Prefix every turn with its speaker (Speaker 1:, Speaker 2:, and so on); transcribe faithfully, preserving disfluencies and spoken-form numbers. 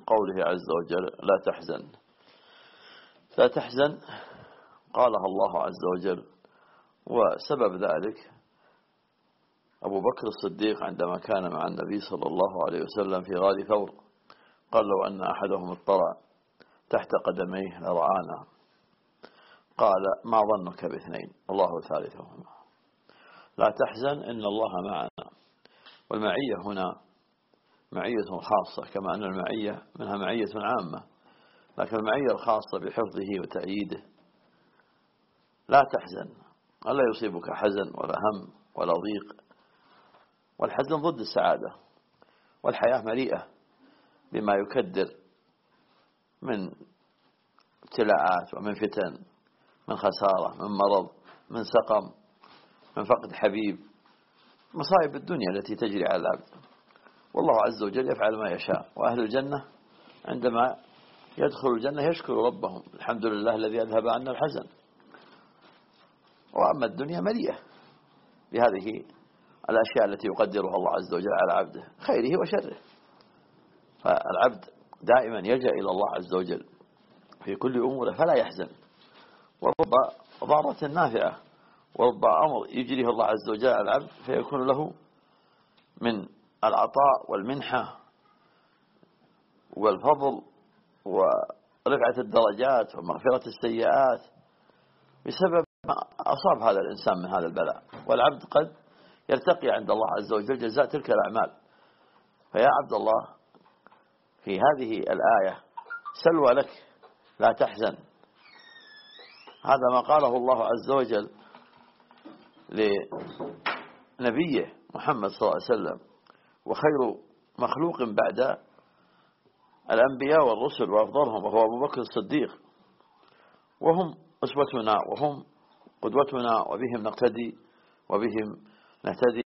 Speaker 1: قوله عز وجل لا تحزن. لا تحزن قالها الله عز وجل، وسبب ذلك أبو بكر الصديق عندما كان مع النبي صلى الله عليه وسلم في غار ثور قال لو أن أحدهم اطلع تحت قدميه لرآنا، قال ما ظنك باثنين الله ثالثهما. لا تحزن إن الله معنا. والمعية هنا معية خاصة، كما أن المعية منها معية عامة، لكن المعية الخاصة بحفظه وتأييده. لا تحزن، ألا يصيبك حزن ولا هم ولا ضيق. والحزن ضد السعادة، والحياة مليئة بما يكدر من ابتلاءات ومن فتن، من خسارة، من مرض، من سقم، من فقد حبيب، مصائب الدنيا التي تجري على العبد. والله عز وجل يفعل ما يشاء. وأهل الجنة عندما يدخل الجنة يشكر ربهم الحمد لله الذي أذهب عنا الحزن. وأما الدنيا مليئة بهذه الأشياء التي يقدرها الله عز وجل على عبده، خيره وشره. فالعبد دائما يلجأ إلى الله عز وجل في كل أموره فلا يحزن. ورب ضارة نافعة ورب أمر يجريه الله عز وجل على العبد فيكون له من العطاء والمنحة والفضل ورفعة الدرجات ومغفرة السيئات بسبب ما أصاب هذا الإنسان من هذا البلاء. والعبد قد يرتقي عند الله عز وجل جزاء تلك الأعمال. فيا عبد الله في هذه الآية سلوى لك لا تحزن. هذا ما قاله الله عز وجل لنبيه محمد صلى الله عليه وسلم، وخير مخلوق بعد الأنبياء والرسل وأفضلهم وهو أبو بكر الصديق، وهم أسوتنا وهم قدوتنا وبهم نقتدي وبهم نهتدي.